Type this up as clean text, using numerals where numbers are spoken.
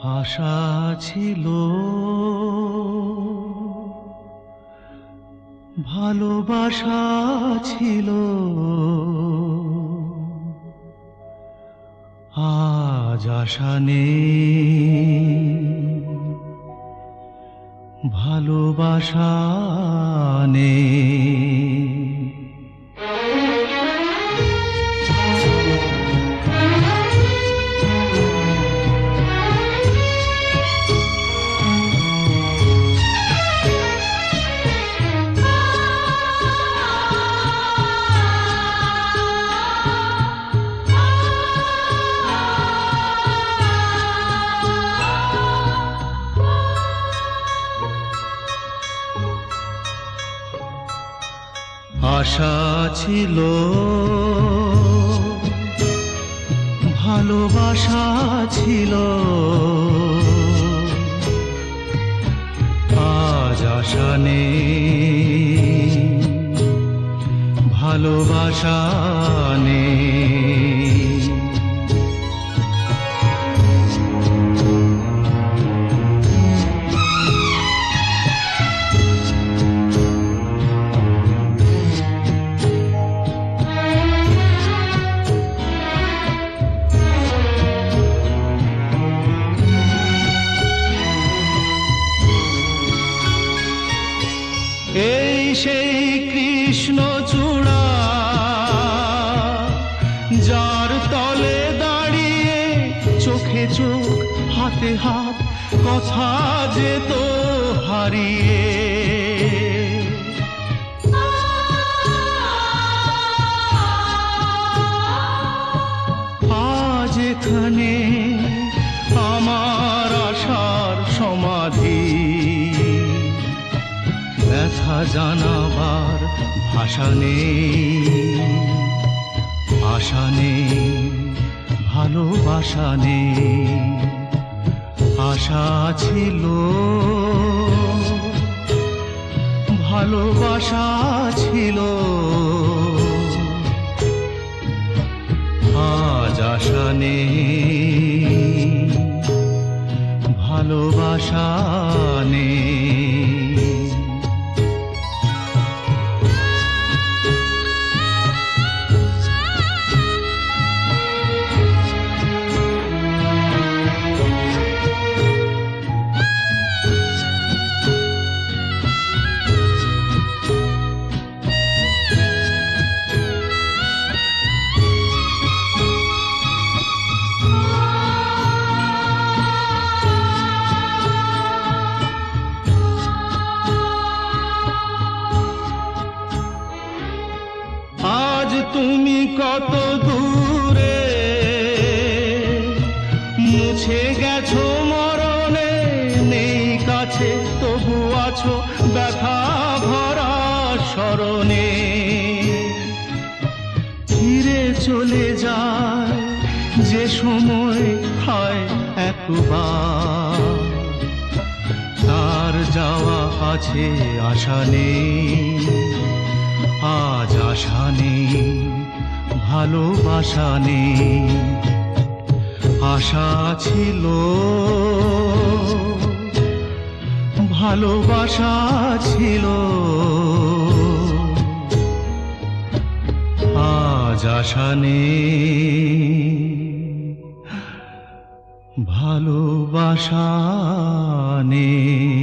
আশা ছিল, ভালোবাসা ছিল, আজ আশা নেই, ভালোবাসা নেই। আশা ছিল, ভালোবাসা ছিল, আজ আশা নেই, ভালোবাসা নেই। এই সেই কৃষ্ণচূড়া, যার তলে দাঁড়িয়ে চোখে চোখ হাতে হাত কথা যেত হারিয়ে। আজ এখানে আমার আশার সমাধি, ব্যথা জানাবার ভাষা নেই, আশা নেই, ভালোবাসা নেই। আশা ছিল, ভালোবাসা ছিল, আজ আশা নেই, ভালোবাসা নেই। আজ তুমি কত দূরে, মুছে গেছো মরণে, নেই কাছে তবু আছো ব্যথা ভরা স্মরণে। ফিরে চলে যায় যে সময় হয় একবার, তার যাওয়া আছে আশা নেই, আজ আশা নেই, ভালোবাসা নেই। আশা ছিল, ভালোবাসা ছিল, আজ আশা নেই, ভালোবাসা নেই।